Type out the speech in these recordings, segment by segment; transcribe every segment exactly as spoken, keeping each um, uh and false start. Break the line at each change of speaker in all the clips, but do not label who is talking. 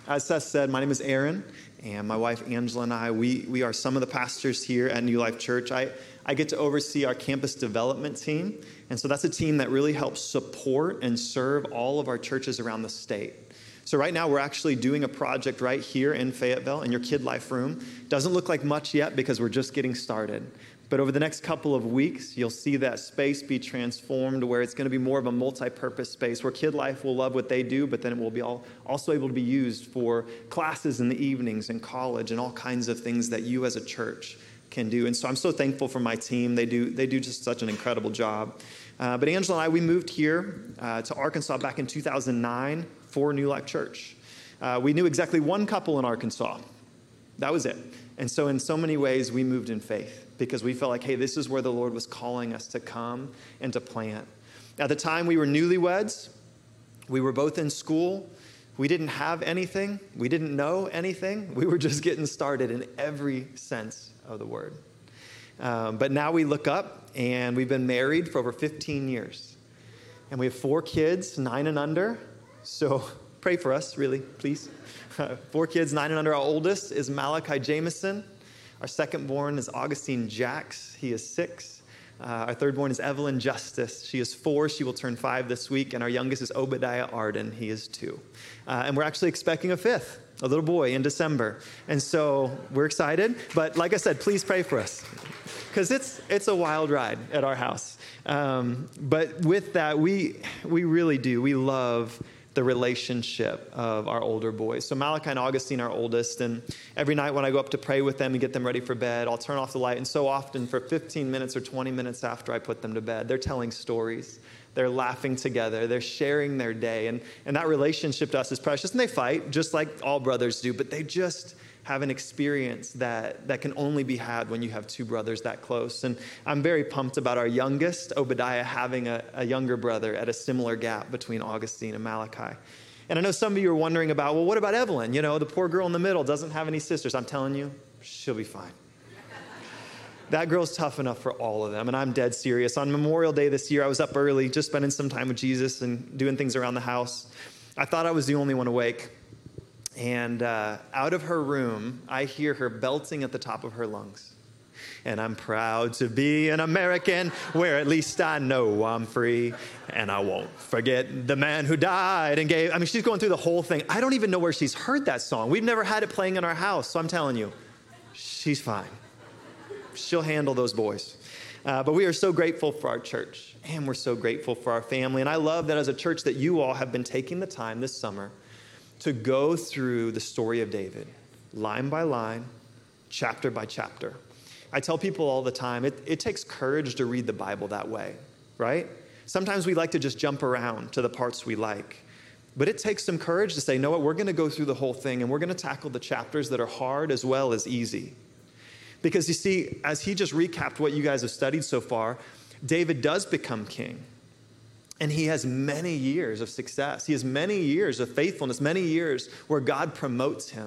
as Seth said, my name is Aaron, and my wife Angela and I, we, we are some of the pastors here at New Life Church. I, I get to oversee our campus development team, and so that's a team that really helps support and serve all of our churches around the state. So right now, we're actually doing a project right here in Fayetteville in your Kid Life room. Doesn't look like much yet because we're just getting started. But over the next couple of weeks, you'll see that space be transformed where it's going to be more of a multi-purpose space where Kid Life will love what they do, but then it will be all, also able to be used for classes in the evenings and college and all kinds of things that you as a church can do. And so I'm so thankful for my team. They do, they do just such an incredible job. Uh, but Angela and I, we moved here uh, to Arkansas back in two thousand nine for New Life Church. Uh, we knew exactly one couple in Arkansas. That was it. And so in so many ways, we moved in faith because we felt like, hey, this is where the Lord was calling us to come and to plant. At the time, we were newlyweds. We were both in school. We didn't have anything. We didn't know anything. We were just getting started in every sense of the word. Um, but now we look up, and we've been married for over fifteen years. And we have four kids, nine and under. So pray for us, really, please. Four kids, nine and under. Our oldest is Malachi Jameson. Our second born is Augustine Jacks. He is six. Uh, our third born is Evelyn Justice. She is four. She will turn five this week. And our youngest is Obadiah Arden. He is two. Uh, and we're actually expecting a fifth, a little boy, in December. And so we're excited. But like I said, please pray for us because it's it's a wild ride at our house. Um, but with that, we we really do. We love the relationship of our older boys. So Malachi and Augustine are oldest, and every night when I go up to pray with them and get them ready for bed, I'll turn off the light, and so often for fifteen minutes or twenty minutes after I put them to bed, they're telling stories. They're laughing together. They're sharing their day, and, and that relationship to us is precious, and they fight just like all brothers do, but they just have an experience that, that can only be had when you have two brothers that close. And I'm very pumped about our youngest, Obadiah, having a, a younger brother at a similar gap between Augustine and Malachi. And I know some of you are wondering about, well, what about Evelyn? You know, the poor girl in the middle doesn't have any sisters. I'm telling you, she'll be fine. That girl's tough enough for all of them, and I'm dead serious. On Memorial Day this year, I was up early, just spending some time with Jesus and doing things around the house. I thought I was the only one awake. And uh, out of her room, I hear her belting at the top of her lungs. And I'm proud to be an American where at least I know I'm free. And I won't forget the man who died and gave. I mean, she's going through the whole thing. I don't even know where she's heard that song. We've never had it playing in our house. So I'm telling you, she's fine. She'll handle those boys. Uh, but we are so grateful for our church. And we're so grateful for our family. And I love that as a church that you all have been taking the time this summer to go through the story of David, line by line, chapter by chapter. I tell people all the time, it, it takes courage to read the Bible that way, right? Sometimes we like to just jump around to the parts we like. But it takes some courage to say, no, what, we're going to go through the whole thing, and we're going to tackle the chapters that are hard as well as easy. Because you see, as he just recapped what you guys have studied so far, David does become king. And he has many years of success. He has many years of faithfulness, many years where God promotes him.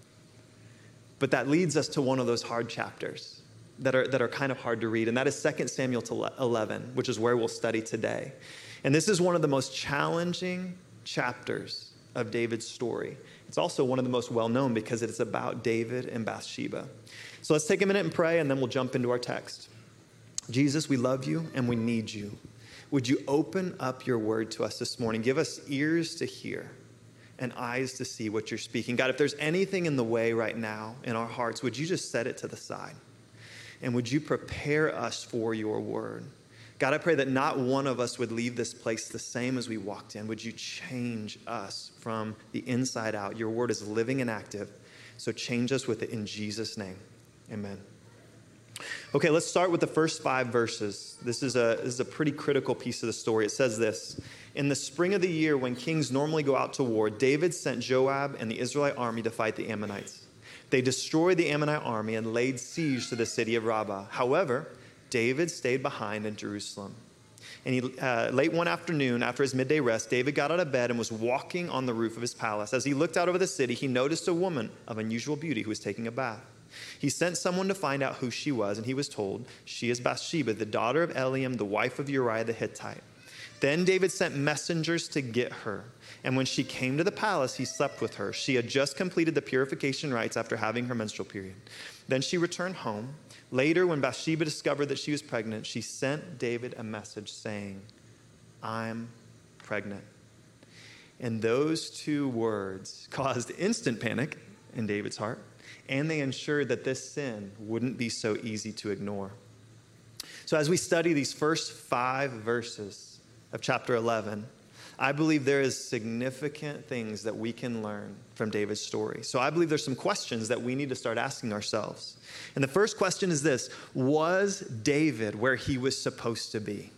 But that leads us to one of those hard chapters that are, that are kind of hard to read. And that is Second Samuel eleven, which is where we'll study today. And this is one of the most challenging chapters of David's story. It's also one of the most well-known because it's about David and Bathsheba. So let's take a minute and pray, and then we'll jump into our text. Jesus, we love you and we need you. Would you open up your word to us this morning? Give us ears to hear and eyes to see what you're speaking. God, if there's anything in the way right now in our hearts, would you just set it to the side? And would you prepare us for your word? God, I pray that not one of us would leave this place the same as we walked in. Would you change us from the inside out? Your word is living and active, so change us with it in Jesus' name. Amen. Okay, let's start with the first five verses. This is a this is a pretty critical piece of the story. It says this: in the spring of the year when kings normally go out to war, David sent Joab and the Israelite army to fight the Ammonites. They destroyed the Ammonite army and laid siege to the city of Rabbah. However, David stayed behind in Jerusalem. And he, uh, late one afternoon, after his midday rest, David got out of bed and was walking on the roof of his palace. As he looked out over the city, he noticed a woman of unusual beauty who was taking a bath. He sent someone to find out who she was, and he was told, she is Bathsheba, the daughter of Eliam, the wife of Uriah the Hittite. Then David sent messengers to get her. And when she came to the palace, he slept with her. She had just completed the purification rites after having her menstrual period. Then she returned home. Later, when Bathsheba discovered that she was pregnant, she sent David a message saying, I'm pregnant. And those two words caused instant panic in David's heart, and they ensured that this sin wouldn't be so easy to ignore. So as we study these first five verses of chapter eleven, I believe there is significant things that we can learn from David's story. So I believe there's some questions that we need to start asking ourselves. And the first question is this: was David where he was supposed to be?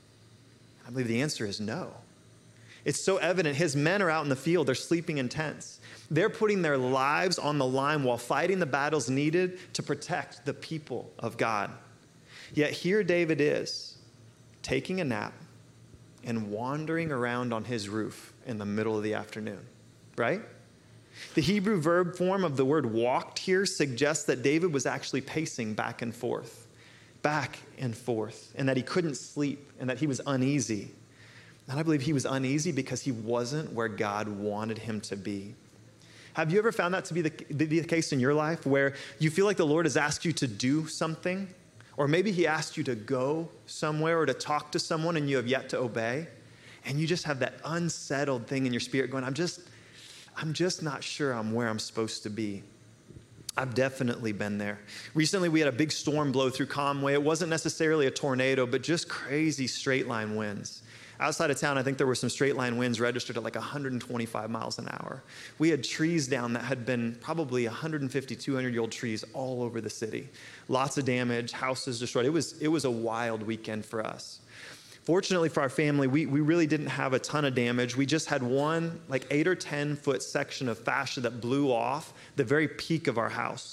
I believe the answer is no. It's so evident. His men are out in the field. They're sleeping in tents. They're putting their lives on the line while fighting the battles needed to protect the people of God. Yet here David is, taking a nap and wandering around on his roof in the middle of the afternoon, right? The Hebrew verb form of the word walked here suggests that David was actually pacing back and forth, back and forth, and that he couldn't sleep and that he was uneasy. And I believe he was uneasy because he wasn't where God wanted him to be. Have you ever found that to be the, be the case in your life, where you feel like the Lord has asked you to do something, or maybe he asked you to go somewhere or to talk to someone and you have yet to obey, and you just have that unsettled thing in your spirit going, I'm just, I'm just not sure I'm where I'm supposed to be? I've definitely been there. Recently, we had a big storm blow through Conway. It wasn't necessarily a tornado, but just crazy straight line winds. Outside of town, I think there were some straight line winds registered at like one hundred twenty-five miles an hour. We had trees down that had been probably one hundred fifty, two hundred year old trees all over the city. Lots of damage, houses destroyed. It was, it was a wild weekend for us. Fortunately for our family, we, we really didn't have a ton of damage. We just had one like eight or ten foot section of fascia that blew off the very peak of our house.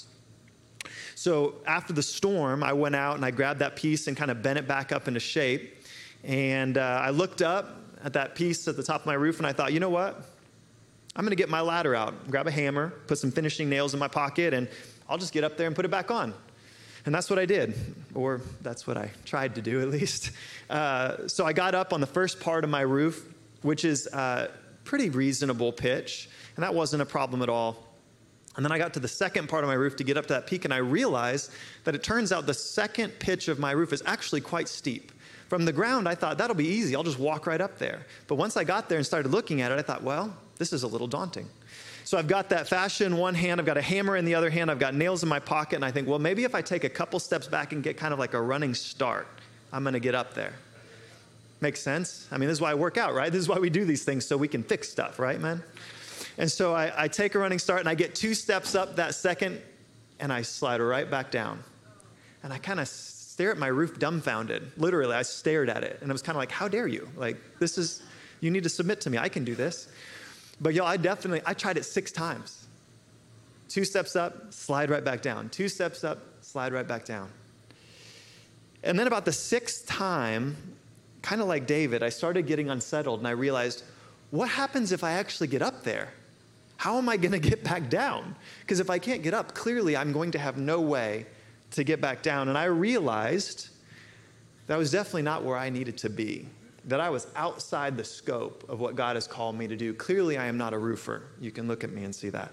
So after the storm, I went out and I grabbed that piece and kind of bent it back up into shape. And uh, I looked up at that piece at the top of my roof and I thought, you know what? I'm going to get my ladder out, grab a hammer, put some finishing nails in my pocket, and I'll just get up there and put it back on. And that's what I did, or that's what I tried to do at least. Uh, so I got up on the first part of my roof, which is a pretty reasonable pitch, and that wasn't a problem at all. And then I got to the second part of my roof to get up to that peak, and I realized that it turns out the second pitch of my roof is actually quite steep. From the ground, I thought, that'll be easy. I'll just walk right up there. But once I got there and started looking at it, I thought, well, this is a little daunting. So I've got that fascia in one hand, I've got a hammer in the other hand, I've got nails in my pocket, and I think, well, maybe if I take a couple steps back and get kind of like a running start, I'm going to get up there. Makes sense? I mean, this is why I work out, right? This is why we do these things, so we can fix stuff, right, man? And so I, I take a running start, and I get two steps up that second, and I slide right back down. And I kind of stare at my roof dumbfounded. Literally, I stared at it. And it was kind of like, how dare you? Like, this is, you need to submit to me. I can do this. But y'all, I definitely, I tried it six times. Two steps up, slide right back down. Two steps up, slide right back down. And then about the sixth time, kind of like David, I started getting unsettled and I realized, what happens if I actually get up there? How am I going to get back down? Because if I can't get up, clearly I'm going to have no way to get back down. And I realized that was definitely not where I needed to be, that I was outside the scope of what God has called me to do. Clearly, I am not a roofer. You can look at me and see that.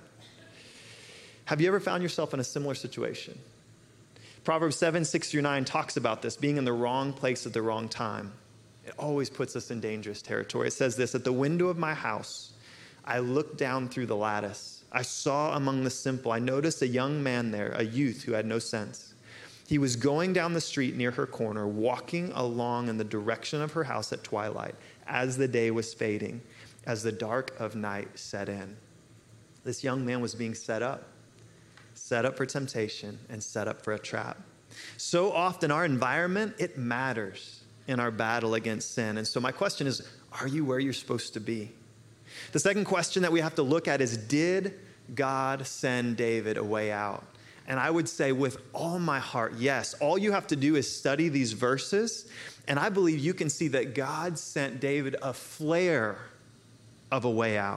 Have you ever found yourself in a similar situation? Proverbs seven, six through nine talks about this, being in the wrong place at the wrong time. It always puts us in dangerous territory. It says this, at the window of my house, I looked down through the lattice. I saw among the simple, I noticed a young man there, a youth who had no sense. He was going down the street near her corner, walking along in the direction of her house at twilight, as the day was fading, as the dark of night set in. This young man was being set up, set up for temptation and set up for a trap. So often our environment, it matters in our battle against sin. And so my question is, are you where you're supposed to be? The second question that we have to look at is, did God send David a way out? And I would say with all my heart, yes. All you have to do is study these verses, and I believe you can see that God sent David a flare of a way out.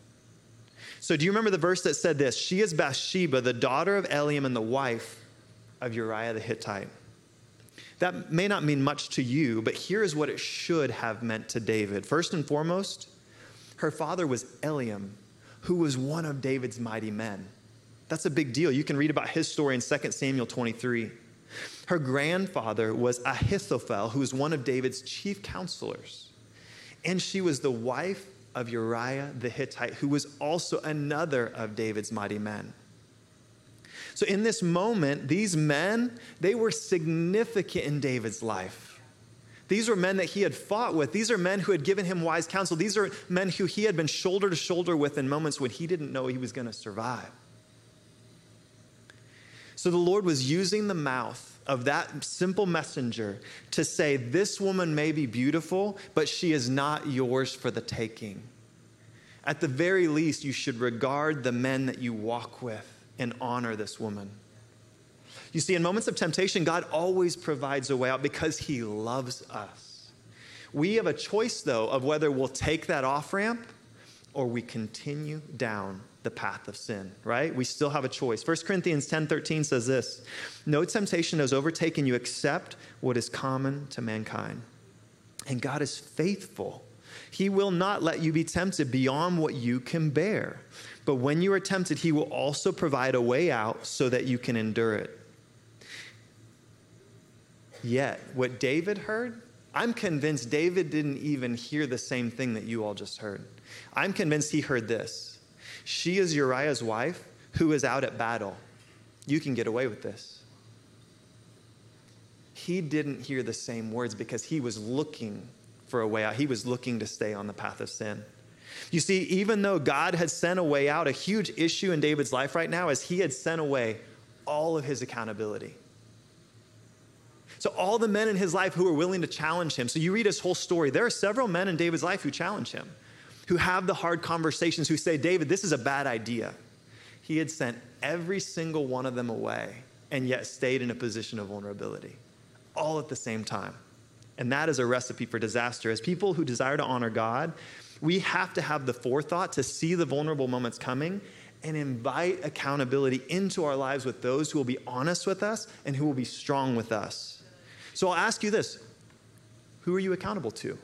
So do you remember the verse that said this? She is Bathsheba, the daughter of Eliam and the wife of Uriah the Hittite. That may not mean much to you, but here is what it should have meant to David. First and foremost, her father was Eliam, who was one of David's mighty men. That's a big deal. You can read about his story in Second Samuel twenty-three. Her grandfather was Ahithophel, who was one of David's chief counselors. And she was the wife of Uriah the Hittite, who was also another of David's mighty men. So in this moment, these men, they were significant in David's life. These were men that he had fought with. These are men who had given him wise counsel. These are men who he had been shoulder to shoulder with in moments when he didn't know he was going to survive. So the Lord was using the mouth of that simple messenger to say, this woman may be beautiful, but she is not yours for the taking. At the very least, you should regard the men that you walk with and honor this woman. You see, in moments of temptation, God always provides a way out because he loves us. We have a choice, though, of whether we'll take that off-ramp or we continue down the path of sin, right? We still have a choice. First Corinthians ten thirteen says this, no temptation has overtaken you except what is common to mankind. And God is faithful. He will not let you be tempted beyond what you can bear. But when you are tempted, he will also provide a way out so that you can endure it. Yet, what David heard, I'm convinced David didn't even hear the same thing that you all just heard. I'm convinced he heard this. She is Uriah's wife who is out at battle. You can get away with this. He didn't hear the same words because he was looking for a way out. He was looking to stay on the path of sin. You see, even though God had sent a way out, a huge issue in David's life right now is he had sent away all of his accountability. So all the men in his life who were willing to challenge him. So you read his whole story. There are several men in David's life who challenge him, who have the hard conversations, who say, David, this is a bad idea. He had sent every single one of them away and yet stayed in a position of vulnerability, all at the same time. And that is a recipe for disaster. As people who desire to honor God, we have to have the forethought to see the vulnerable moments coming and invite accountability into our lives with those who will be honest with us and who will be strong with us. So I'll ask you this, who are you accountable to?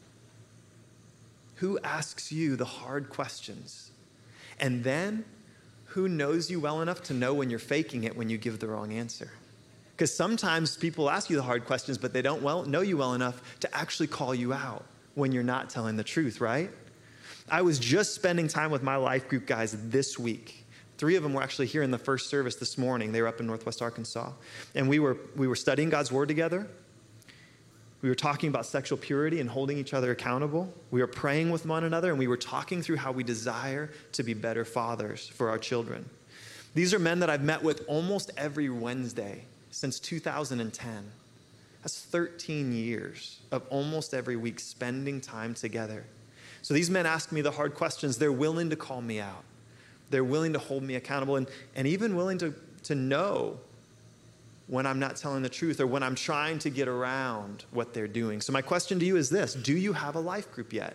Who asks you the hard questions? And then, who knows you well enough to know when you're faking it when you give the wrong answer? Because sometimes people ask you the hard questions, but they don't well, know you well enough to actually call you out when you're not telling the truth, right? I was just spending time with my life group guys this week. Three of them were actually here in the first service this morning. They were up in Northwest Arkansas. And we were we were studying God's word together. We were talking about sexual purity and holding each other accountable. We were praying with one another, and we were talking through how we desire to be better fathers for our children. These are men that I've met with almost every Wednesday since two thousand ten. That's thirteen years of almost every week spending time together. So these men ask me the hard questions. They're willing to call me out. They're willing to hold me accountable and, and even willing to, to know when I'm not telling the truth or when I'm trying to get around what they're doing. So my question to you is this: do you have a life group yet?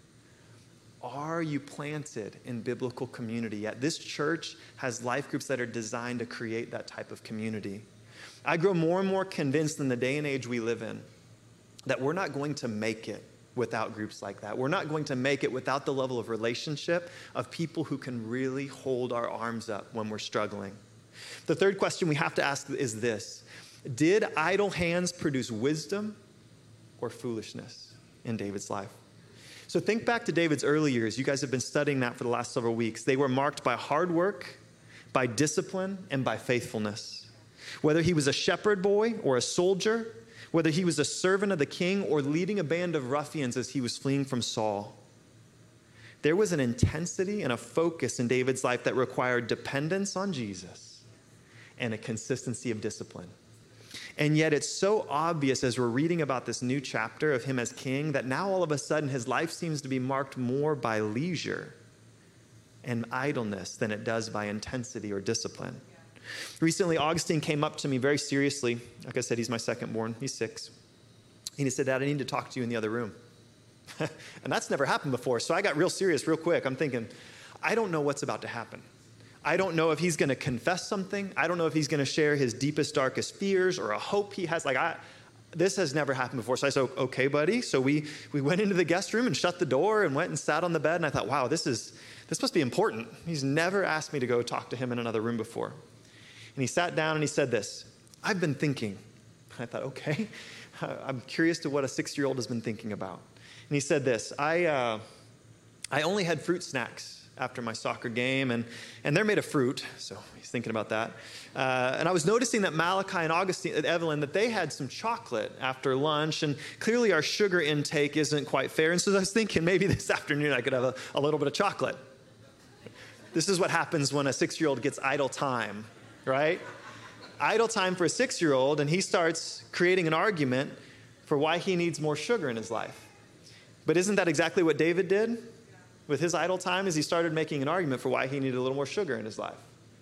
Are you planted in biblical community yet? This church has life groups that are designed to create that type of community. I grow more and more convinced in the day and age we live in that we're not going to make it without groups like that. We're not going to make it without the level of relationship of people who can really hold our arms up when we're struggling. The third question we have to ask is this: did idle hands produce wisdom or foolishness in David's life? So think back to David's early years. You guys have been studying that for the last several weeks. They were marked by hard work, by discipline, and by faithfulness. Whether he was a shepherd boy or a soldier, whether he was a servant of the king or leading a band of ruffians as he was fleeing from Saul, there was an intensity and a focus in David's life that required dependence on Jesus and a consistency of discipline. And yet it's so obvious as we're reading about this new chapter of him as king that now all of a sudden his life seems to be marked more by leisure and idleness than it does by intensity or discipline. Recently, Augustine came up to me very seriously. Like I said, he's my second born. He's six. And he said, Dad, I need to talk to you in the other room. And that's never happened before. So I got real serious real quick. I'm thinking, I don't know what's about to happen. I don't know if he's going to confess something. I don't know if he's going to share his deepest, darkest fears or a hope he has. Like, I, this has never happened before. So I said, okay, buddy. So we, we went into the guest room and shut the door and went and sat on the bed. And I thought, wow, this is this must be important. He's never asked me to go talk to him in another room before. And he sat down and he said this, I've been thinking. I thought, okay, I'm curious to what a six-year-old has been thinking about. And he said this, I uh, I only had fruit snacks after my soccer game, and, and they're made of fruit, so he's thinking about that. Uh, and I was noticing that Malachi and Augustine, and Evelyn, that they had some chocolate after lunch, and clearly our sugar intake isn't quite fair. And so I was thinking maybe this afternoon I could have a, a little bit of chocolate. This is what happens when a six-year-old gets idle time, right? Idle time for a six-year-old, and he starts creating an argument for why he needs more sugar in his life. But isn't that exactly what David did with his idle time? Is he started making an argument for why he needed a little more sugar in his life.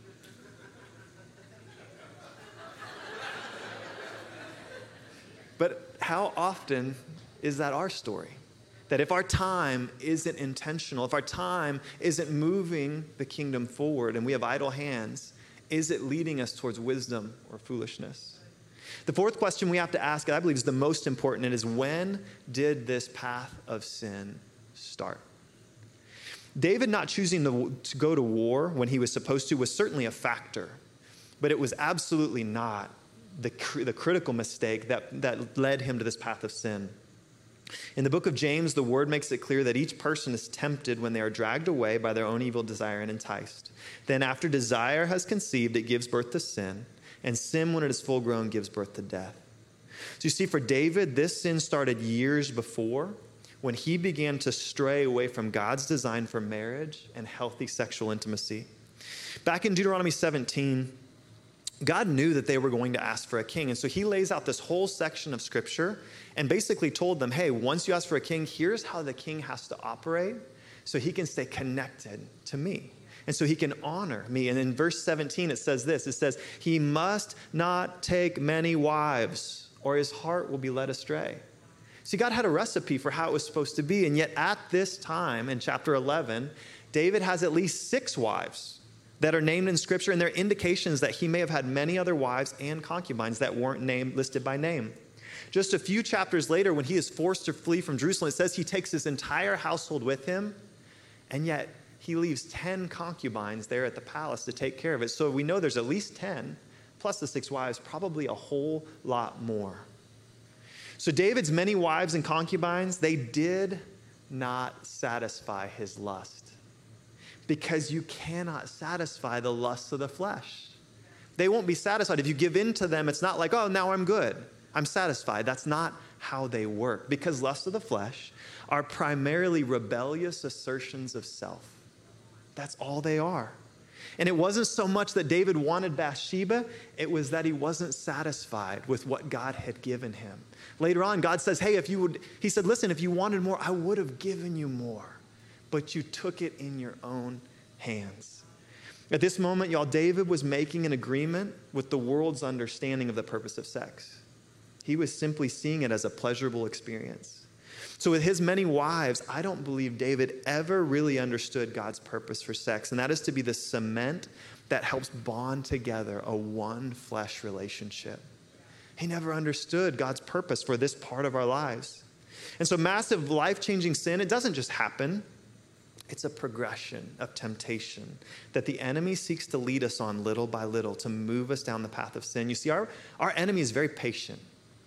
But how often is that our story? That if our time isn't intentional, if our time isn't moving the kingdom forward and we have idle hands, is it leading us towards wisdom or foolishness? The fourth question we have to ask, and I believe is the most important, and is when did this path of sin start? David not choosing to, to go to war when he was supposed to was certainly a factor, but it was absolutely not the, the critical mistake that, that led him to this path of sin. In the book of James, the word makes it clear that each person is tempted when they are dragged away by their own evil desire and enticed. Then after desire has conceived, it gives birth to sin, and sin, when it is full grown, gives birth to death. So you see, for David, this sin started years before, when he began to stray away from God's design for marriage and healthy sexual intimacy. Back in Deuteronomy seventeen, God knew that they were going to ask for a king. And so he lays out this whole section of scripture and basically told them, hey, once you ask for a king, here's how the king has to operate so he can stay connected to me. And so he can honor me. And in verse seventeen, it says this. It says, he must not take many wives, or his heart will be led astray. See, God had a recipe for how it was supposed to be. And yet at this time, in chapter eleven, David has at least six wives that are named in Scripture, and they're indications that he may have had many other wives and concubines that weren't named, listed by name. Just a few chapters later, when he is forced to flee from Jerusalem, it says he takes his entire household with him, and yet he leaves ten concubines there at the palace to take care of it. So we know there's at least ten, plus the six wives, probably a whole lot more. So David's many wives and concubines, they did not satisfy his lust, because you cannot satisfy the lusts of the flesh. They won't be satisfied. If you give in to them, it's not like, oh, now I'm good, I'm satisfied. That's not how they work, because lusts of the flesh are primarily rebellious assertions of self. That's all they are. And it wasn't so much that David wanted Bathsheba, it was that he wasn't satisfied with what God had given him. Later on, God says, hey, if you would, he said, listen, if you wanted more, I would have given you more, but you took it in your own hands. At this moment, y'all, David was making an agreement with the world's understanding of the purpose of sex. He was simply seeing it as a pleasurable experience. So with his many wives, I don't believe David ever really understood God's purpose for sex, and that is to be the cement that helps bond together a one flesh relationship. He never understood God's purpose for this part of our lives. And so massive life-changing sin, it doesn't just happen. It's a progression of temptation that the enemy seeks to lead us on little by little to move us down the path of sin. You see, our, our enemy is very patient.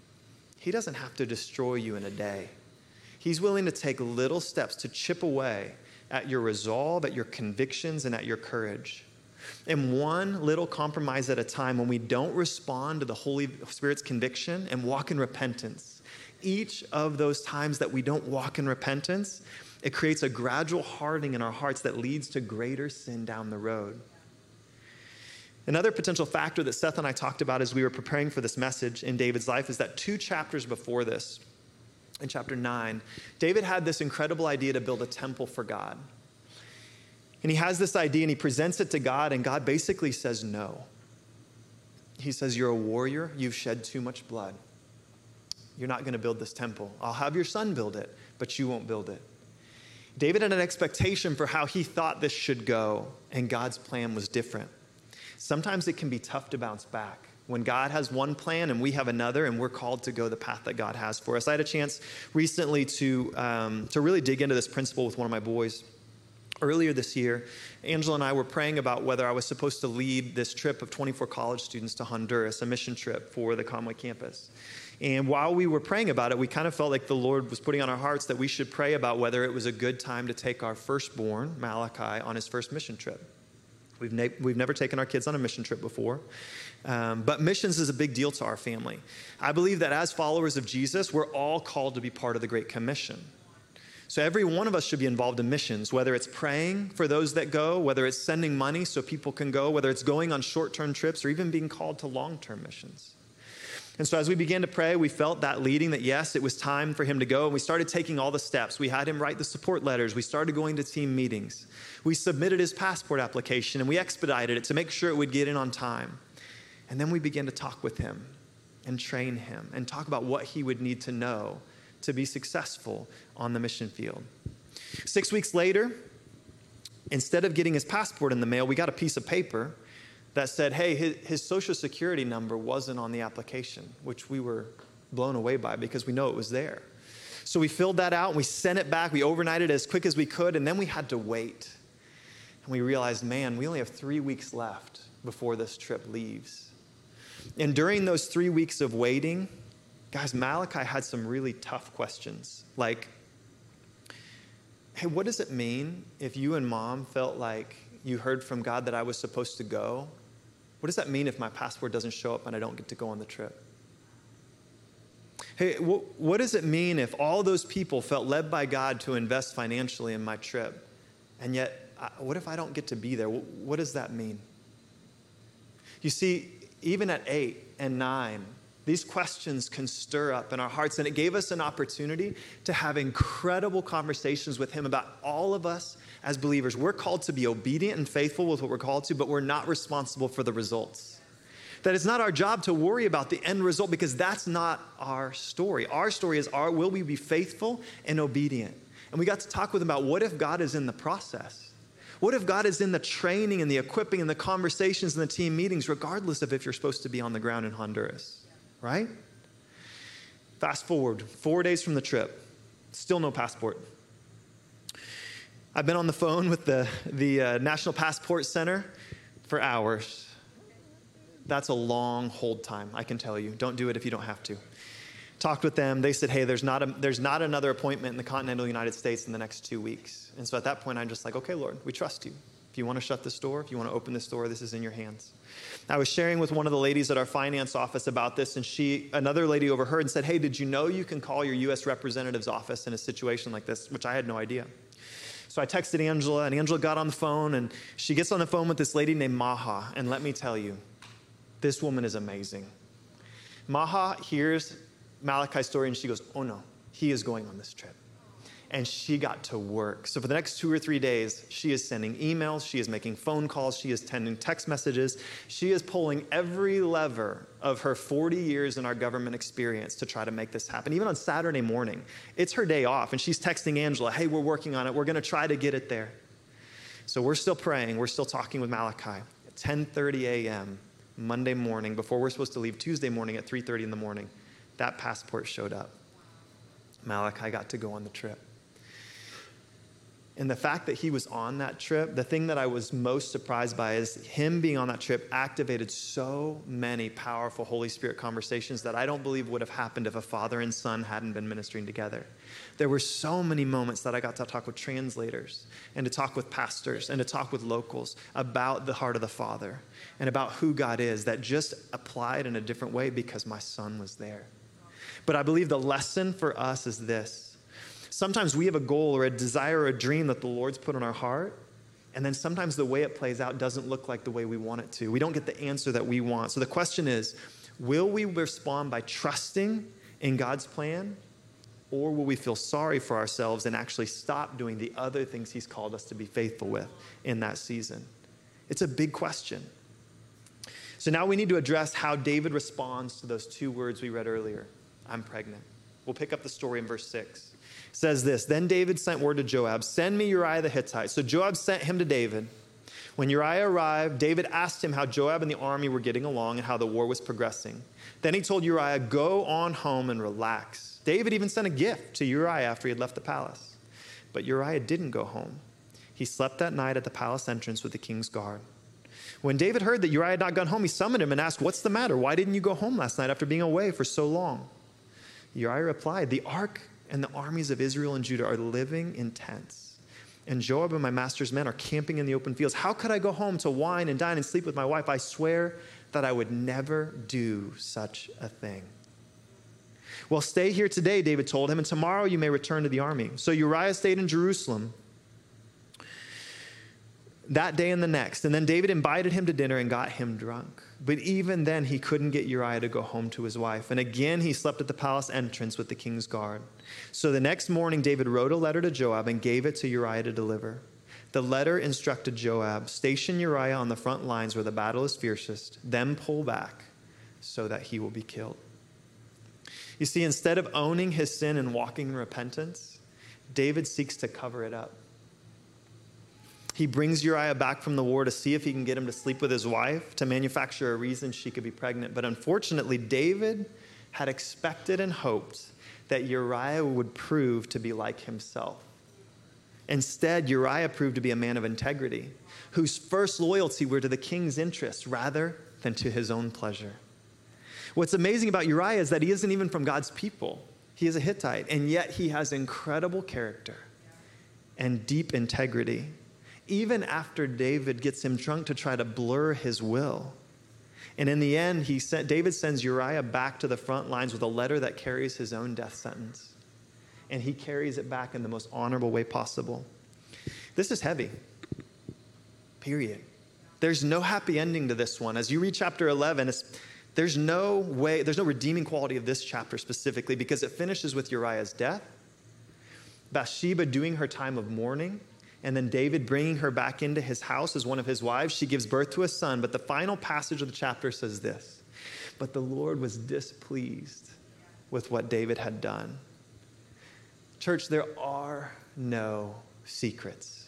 He doesn't have to destroy you in a day. He's willing to take little steps to chip away at your resolve, at your convictions, and at your courage. And one little compromise at a time, when we don't respond to the Holy Spirit's conviction and walk in repentance, each of those times that we don't walk in repentance, it creates a gradual hardening in our hearts that leads to greater sin down the road. Another potential factor that Seth and I talked about as we were preparing for this message in David's life is that two chapters before this, in chapter nine, David had this incredible idea to build a temple for God. And he has this idea and he presents it to God, and God basically says no. He says, you're a warrior, you've shed too much blood. You're not going to build this temple. I'll have your son build it, but you won't build it. David had an expectation for how he thought this should go, and God's plan was different. Sometimes it can be tough to bounce back when God has one plan and we have another, and we're called to go the path that God has for us. I had a chance recently to, um, to really dig into this principle with one of my boys. Earlier this year, Angela and I were praying about whether I was supposed to lead this trip of twenty-four college students to Honduras, a mission trip for the Conway campus. And while we were praying about it, we kind of felt like the Lord was putting on our hearts that we should pray about whether it was a good time to take our firstborn, Malachi, on his first mission trip. We've, ne- we've never taken our kids on a mission trip before, um, but missions is a big deal to our family. I believe that as followers of Jesus, we're all called to be part of the Great Commission. So every one of us should be involved in missions, whether it's praying for those that go, whether it's sending money so people can go, whether it's going on short-term trips, or even being called to long-term missions. And so as we began to pray, we felt that leading that, yes, it was time for him to go. And we started taking all the steps. We had him write the support letters. We started going to team meetings. We submitted his passport application, and we expedited it to make sure it would get in on time. And then we began to talk with him and train him and talk about what he would need to know to be successful on the mission field. Six weeks later, instead of getting his passport in the mail, we got a piece of paper that said, hey, his, his social security number wasn't on the application, which we were blown away by because we know it was there. So we filled that out, and we sent it back. We overnighted it as quick as we could, and then we had to wait. And we realized, man, we only have three weeks left before this trip leaves. And during those three weeks of waiting, guys, Malachi had some really tough questions. Like, hey, what does it mean if you and mom felt like you heard from God that I was supposed to go? What does that mean if my passport doesn't show up and I don't get to go on the trip? Hey, wh- what does it mean if all those people felt led by God to invest financially in my trip, and yet, I, what if I don't get to be there? What, what does that mean? You see, even at eight and nine, these questions can stir up in our hearts, and it gave us an opportunity to have incredible conversations with him about all of us as believers. We're called to be obedient and faithful with what we're called to, but we're not responsible for the results. That it's not our job to worry about the end result, because that's not our story. Our story is, our, will we be faithful and obedient? And we got to talk with him about, what if God is in the process? What if God is in the training and the equipping and the conversations and the team meetings, regardless of if you're supposed to be on the ground in Honduras, right? Fast forward, four days from the trip, still no passport. I've been on the phone with the, the uh, National Passport Center for hours. That's a long hold time, I can tell you. Don't do it if you don't have to. Talked with them. They said, hey, there's not, a, there's not another appointment in the continental United States in the next two weeks. And so at that point, I'm just like, okay, Lord, we trust you. If you want to shut this door, if you want to open this door, this is in your hands. I was sharing with one of the ladies at our finance office about this, and she, another lady overheard and said, hey, did you know you can call your U S representative's office in a situation like this? Which I had no idea. So I texted Angela, and Angela got on the phone, and she gets on the phone with this lady named Maha. And let me tell you, this woman is amazing. Maha hears Malachi's story, and she goes, oh no, he is going on this trip. And she got to work. So for the next two or three days, she is sending emails, she is making phone calls, she is sending text messages. She is pulling every lever of her forty years in our government experience to try to make this happen. Even on Saturday morning, it's her day off, and she's texting Angela, hey, we're working on it. We're gonna try to get it there. So we're still praying, we're still talking with Malachi. At ten thirty a.m. Monday morning, before we're supposed to leave Tuesday morning at three thirty in the morning, that passport showed up. Malachi got to go on the trip. And the fact that he was on that trip, the thing that I was most surprised by is him being on that trip activated so many powerful Holy Spirit conversations that I don't believe would have happened if a father and son hadn't been ministering together. There were so many moments that I got to talk with translators and to talk with pastors and to talk with locals about the heart of the Father and about who God is that just applied in a different way because my son was there. But I believe the lesson for us is this. Sometimes we have a goal or a desire or a dream that the Lord's put on our heart, and then sometimes the way it plays out doesn't look like the way we want it to. We don't get the answer that we want. So the question is, will we respond by trusting in God's plan, or will we feel sorry for ourselves and actually stop doing the other things he's called us to be faithful with in that season? It's a big question. So now we need to address how David responds to those two words we read earlier. I'm pregnant. We'll pick up the story in verse six. It says this, then David sent word to Joab, send me Uriah the Hittite. So Joab sent him to David. When Uriah arrived, David asked him how Joab and the army were getting along and how the war was progressing. Then he told Uriah, go on home and relax. David even sent a gift to Uriah after he had left the palace. But Uriah didn't go home. He slept that night at the palace entrance with the king's guard. When David heard that Uriah had not gone home, he summoned him and asked, what's the matter? Why didn't you go home last night after being away for so long? Uriah replied, the ark and the armies of Israel and Judah are living in tents, and Joab and my master's men are camping in the open fields. How could I go home to wine and dine and sleep with my wife? I swear that I would never do such a thing. Well, stay here today, David told him, and tomorrow you may return to the army. So Uriah stayed in Jerusalem that day and the next. And then David invited him to dinner and got him drunk. But even then, he couldn't get Uriah to go home to his wife. And again, he slept at the palace entrance with the king's guard. So the next morning, David wrote a letter to Joab and gave it to Uriah to deliver. The letter instructed Joab, station Uriah on the front lines where the battle is fiercest, then pull back so that he will be killed. You see, instead of owning his sin and walking in repentance, David seeks to cover it up. He brings Uriah back from the war to see if he can get him to sleep with his wife, to manufacture a reason she could be pregnant. But unfortunately, David had expected and hoped that Uriah would prove to be like himself. Instead, Uriah proved to be a man of integrity, whose first loyalty were to the king's interests rather than to his own pleasure. What's amazing about Uriah is that he isn't even from God's people. He is a Hittite, and yet he has incredible character and deep integrity. Even after David gets him drunk to try to blur his will. And in the end, he sent, David sends Uriah back to the front lines with a letter that carries his own death sentence. And he carries it back in the most honorable way possible. This is heavy. Period. There's no happy ending to this one. As you read chapter eleven, it's, there's no way, there's no redeeming quality of this chapter specifically because it finishes with Uriah's death, Bathsheba doing her time of mourning, and then David bringing her back into his house as one of his wives. She gives birth to a son, but the final passage of the chapter says this, but the Lord was displeased with what David had done. Church, there are no secrets.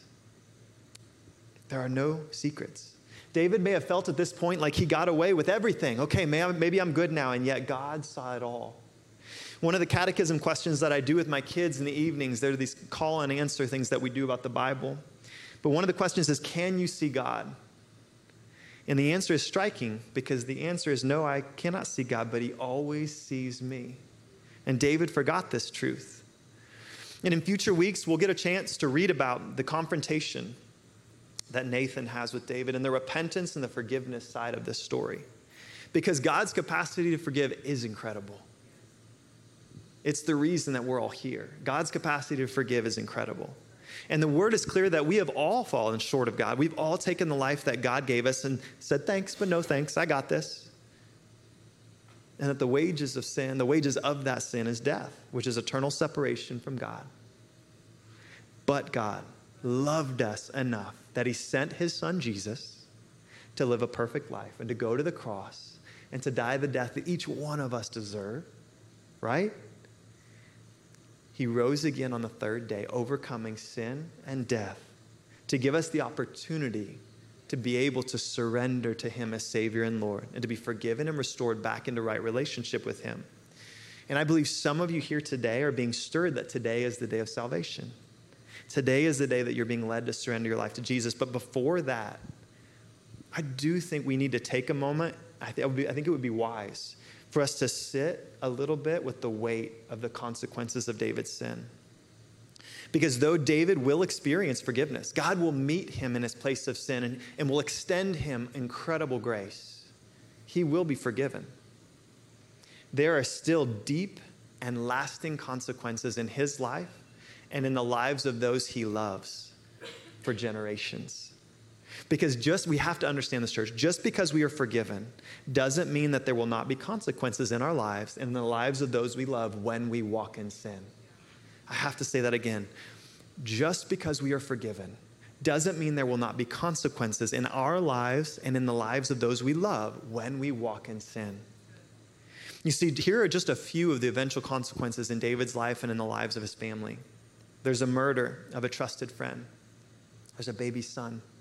There are no secrets. David may have felt at this point like he got away with everything. Okay, maybe I'm good now, and yet God saw it all. One of the catechism questions that I do with my kids in the evenings, there are these call and answer things that we do about the Bible. But one of the questions is, can you see God? And the answer is striking because the answer is, no, I cannot see God, but he always sees me. And David forgot this truth. And in future weeks, we'll get a chance to read about the confrontation that Nathan has with David and the repentance and the forgiveness side of this story. Because God's capacity to forgive is incredible. It's the reason that we're all here. God's capacity to forgive is incredible. And the word is clear that we have all fallen short of God. We've all taken the life that God gave us and said, thanks, but no thanks. I got this. And that the wages of sin, the wages of that sin is death, which is eternal separation from God. But God loved us enough that he sent his son Jesus to live a perfect life and to go to the cross and to die the death that each one of us deserve, right? He rose again on the third day, overcoming sin and death, to give us the opportunity to be able to surrender to him as Savior and Lord, and to be forgiven and restored back into right relationship with him. And I believe some of you here today are being stirred that today is the day of salvation. Today is the day that you're being led to surrender your life to Jesus. But before that, I do think we need to take a moment. I, th- it would be, I think it would be wise for us to sit a little bit with the weight of the consequences of David's sin. Because though David will experience forgiveness, God will meet him in his place of sin and, and will extend him incredible grace. He will be forgiven. There are still deep and lasting consequences in his life and in the lives of those he loves for generations. Because just, we have to understand this, church, just because we are forgiven doesn't mean that there will not be consequences in our lives and in the lives of those we love when we walk in sin. I have to say that again. Just because we are forgiven doesn't mean there will not be consequences in our lives and in the lives of those we love when we walk in sin. You see, here are just a few of the eventual consequences in David's life and in the lives of his family. There's a murder of a trusted friend. There's a baby son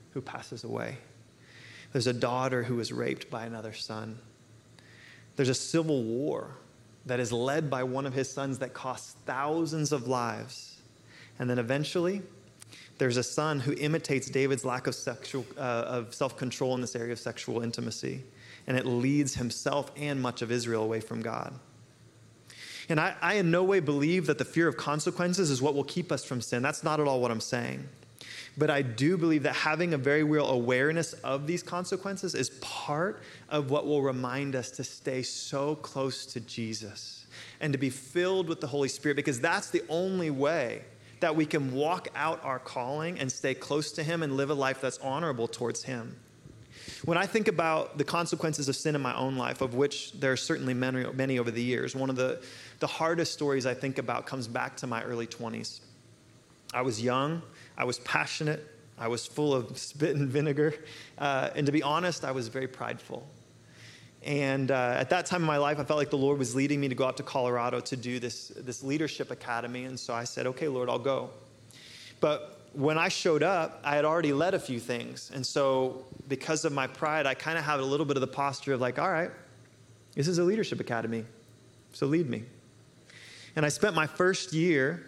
who passes away. There's a daughter who is raped by another son. There's a civil war that is led by one of his sons that costs thousands of lives. And then eventually, there's a son who imitates David's lack of sexual, uh, of self-control in this area of sexual intimacy. And it leads himself and much of Israel away from God. And I, I in no way believe that the fear of consequences is what will keep us from sin. That's not at all what I'm saying. But I do believe that having a very real awareness of these consequences is part of what will remind us to stay so close to Jesus and to be filled with the Holy Spirit, because that's the only way that we can walk out our calling and stay close to him and live a life that's honorable towards him. When I think about the consequences of sin in my own life, of which there are certainly many, many over the years, one of the, the hardest stories I think about comes back to my early twenties. I was young, I was passionate, I was full of spit and vinegar, uh, and to be honest, I was very prideful. And uh, at that time in my life, I felt like the Lord was leading me to go out to Colorado to do this, this leadership academy, and so I said, okay, Lord, I'll go. But when I showed up, I had already led a few things. And so because of my pride, I kind of had a little bit of the posture of like, all right, this is a leadership academy, so lead me. And I spent my first year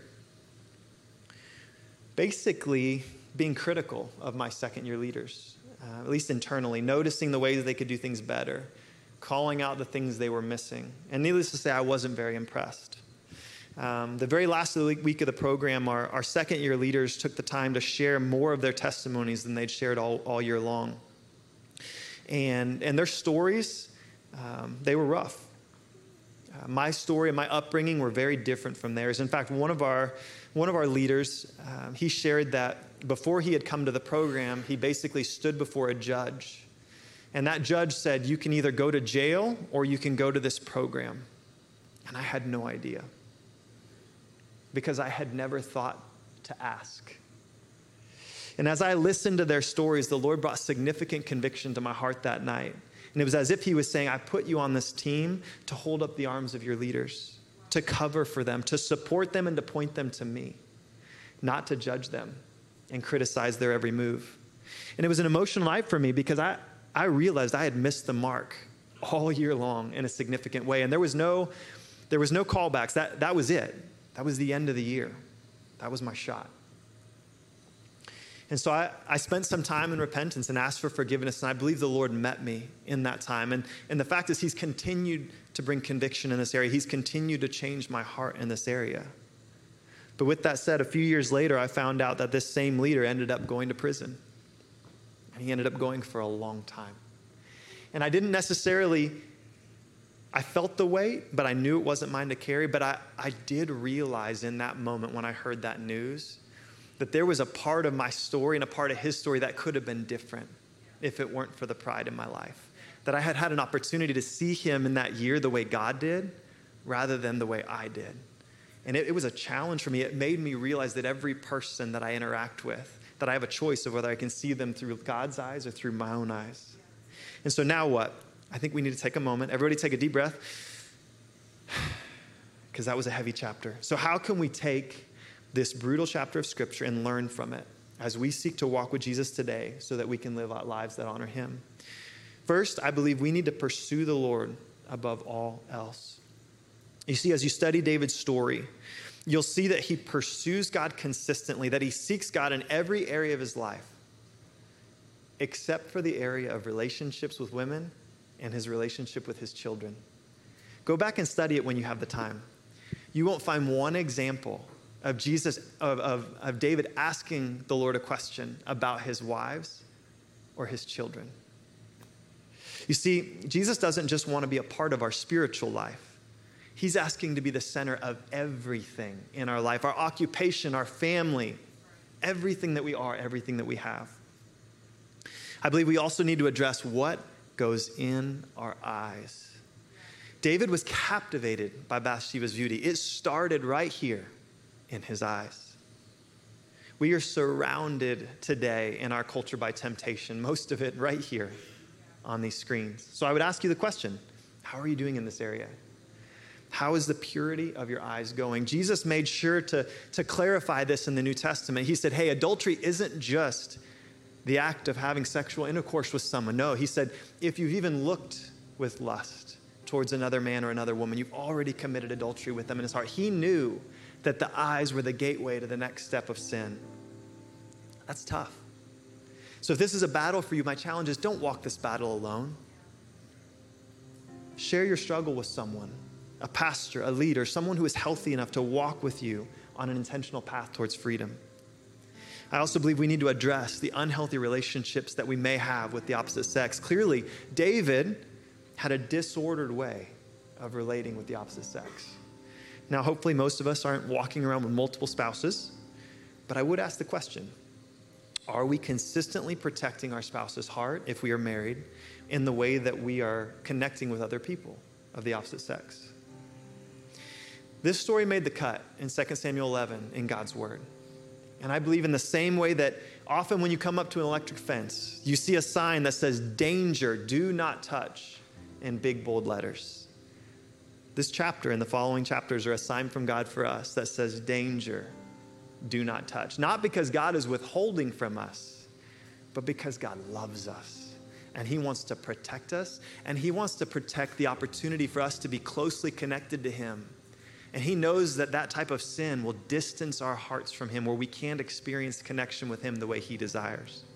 basically being critical of my second year leaders, uh, at least internally, noticing the ways they could do things better, calling out the things they were missing. And needless to say, I wasn't very impressed. Um, the very last of the week of the program, our, our second year leaders took the time to share more of their testimonies than they'd shared all, all year long. And, and their stories, um, they were rough. Uh, my story and my upbringing were very different from theirs. In fact, one of our, one of our leaders, um, he shared that before he had come to the program, he basically stood before a judge. And that judge said, you can either go to jail or you can go to this program. And I had no idea, because I had never thought to ask. And as I listened to their stories, the Lord brought significant conviction to my heart that night. And it was as if he was saying, I put you on this team to hold up the arms of your leaders, to cover for them, to support them, and to point them to me, not to judge them and criticize their every move. And it was an emotional night for me, because I, I realized I had missed the mark all year long in a significant way. And there was no, there was no callbacks. That, that was it. That was the end of the year. That was my shot. And so I, I spent some time in repentance and asked for forgiveness, and I believe the Lord met me in that time. And, and the fact is, he's continued to bring conviction in this area. He's continued to change my heart in this area. But with that said, a few years later, I found out that this same leader ended up going to prison. And he ended up going for a long time. And I didn't necessarily, I felt the weight, but I knew it wasn't mine to carry. But I, I did realize in that moment when I heard that news that there was a part of my story and a part of his story that could have been different if it weren't for the pride in my life. That I had had an opportunity to see him in that year the way God did rather than the way I did. And it, it was a challenge for me. It made me realize that every person that I interact with, that I have a choice of whether I can see them through God's eyes or through my own eyes. And so now what? I think we need to take a moment. Everybody take a deep breath, because that was a heavy chapter. So how can we take this brutal chapter of Scripture and learn from it as we seek to walk with Jesus today so that we can live out lives that honor him? First, I believe we need to pursue the Lord above all else. You see, as you study David's story, you'll see that he pursues God consistently, that he seeks God in every area of his life, except for the area of relationships with women and his relationship with his children. Go back and study it when you have the time. You won't find one example of Jesus, of, of, of David asking the Lord a question about his wives or his children. You see, Jesus doesn't just want to be a part of our spiritual life. He's asking to be the center of everything in our life, our occupation, our family, everything that we are, everything that we have. I believe we also need to address what goes in our eyes. David was captivated by Bathsheba's beauty. It started right here in his eyes. We are surrounded today in our culture by temptation, most of it right here on these screens. So I would ask you the question, how are you doing in this area? How is the purity of your eyes going? Jesus made sure to, to clarify this in the New Testament. He said, hey, adultery isn't just the act of having sexual intercourse with someone. No, he said, if you've even looked with lust towards another man or another woman, you've already committed adultery with them in his heart. He knew that the eyes were the gateway to the next step of sin. That's tough. So if this is a battle for you, my challenge is don't walk this battle alone. Share your struggle with someone, a pastor, a leader, someone who is healthy enough to walk with you on an intentional path towards freedom. I also believe we need to address the unhealthy relationships that we may have with the opposite sex. Clearly, David had a disordered way of relating with the opposite sex. Now, hopefully most of us aren't walking around with multiple spouses, but I would ask the question, are we consistently protecting our spouse's heart if we are married in the way that we are connecting with other people of the opposite sex? This story made the cut in Second Samuel eleven in God's word. And I believe in the same way that often when you come up to an electric fence, you see a sign that says, danger, do not touch, in big bold letters. This chapter and the following chapters are a sign from God for us that says, danger, do not touch. Not because God is withholding from us, but because God loves us. And he wants to protect us, and he wants to protect the opportunity for us to be closely connected to him. And he knows that that type of sin will distance our hearts from him, where we can't experience connection with him the way he desires.